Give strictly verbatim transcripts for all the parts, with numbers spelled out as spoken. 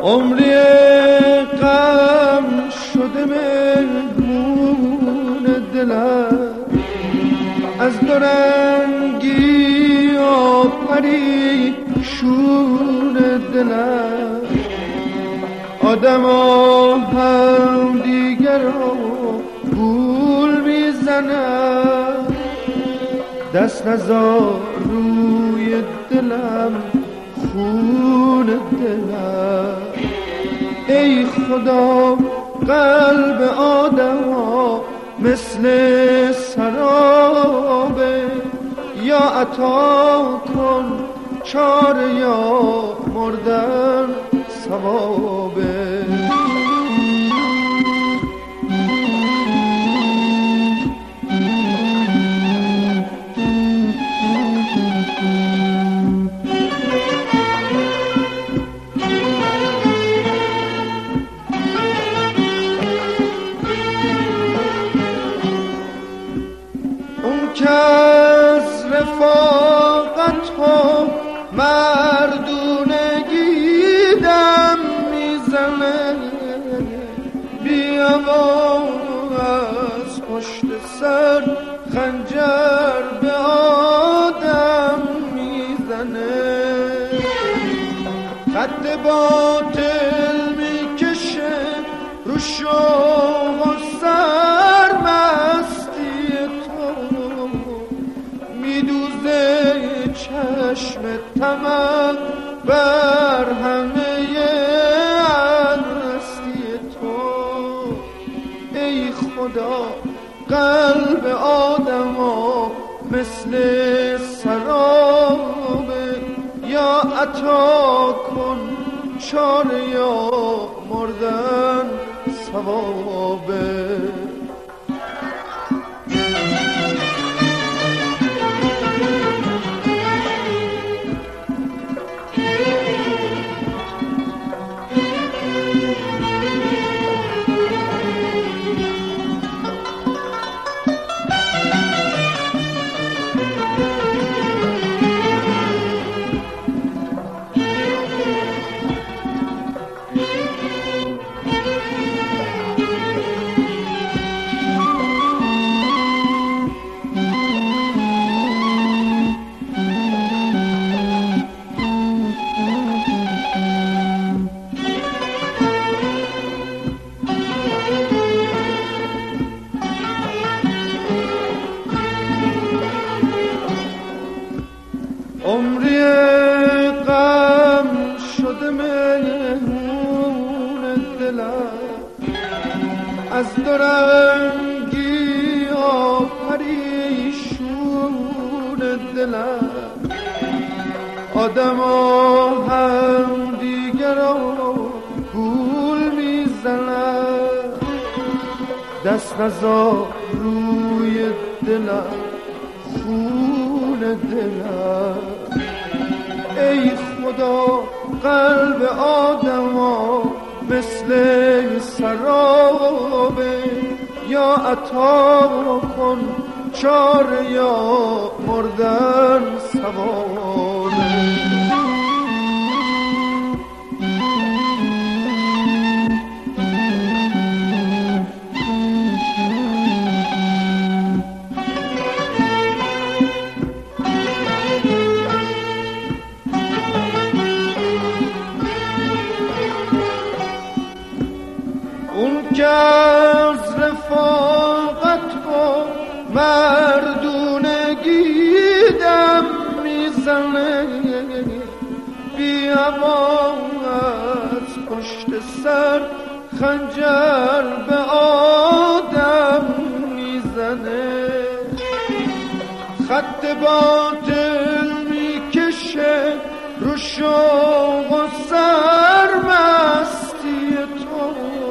عمری غم شده مهمون دلم، از دورنگی و پریشون دلم. آدم ها هم دیگر رو گول میزنن، دست نزار روی دلم خون دلم. ای خدا قلب آدم ها مثل سرابه، یا عطا کن چاره یا مردن ثوابه. که از رفاقت ها مردونگی دم میزنه، بیا و از پشت سر خنجر به آدم میزنه. خط باطل میکشه رو شوق و سرمستی تو، میدوزه چشم طمع بر همه هستی تو. ای خدا قلب آدم ها مثل سرابه، یا عطا کن چاره یا مردن ثوابه. عمری غم شده مهمون دلم، از دورنگی و پریشون دلم. آدم ها هم دیگر رو گول میزنن، دست نزار روی دلم خون دلم. ای خدا قلب آدم ها مثل سرابه، یا عطا کن چاره یا مردن ثوابه. اون که از رفاقت و مردونگی دم میزنه، بیا و از پشت سر خنجر به آدم میزنه. خط باطل میکشه رو شوق و سرمستی تو،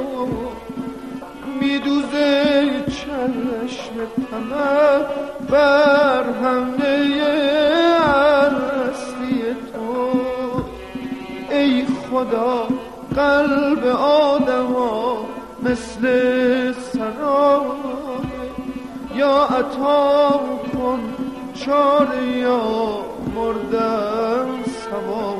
میدوزه چشم طمع بر همه هستی تو. ای خدا قلب آدم ها مثل سرابه، یا عطا کن چاره یا مردن ثواب.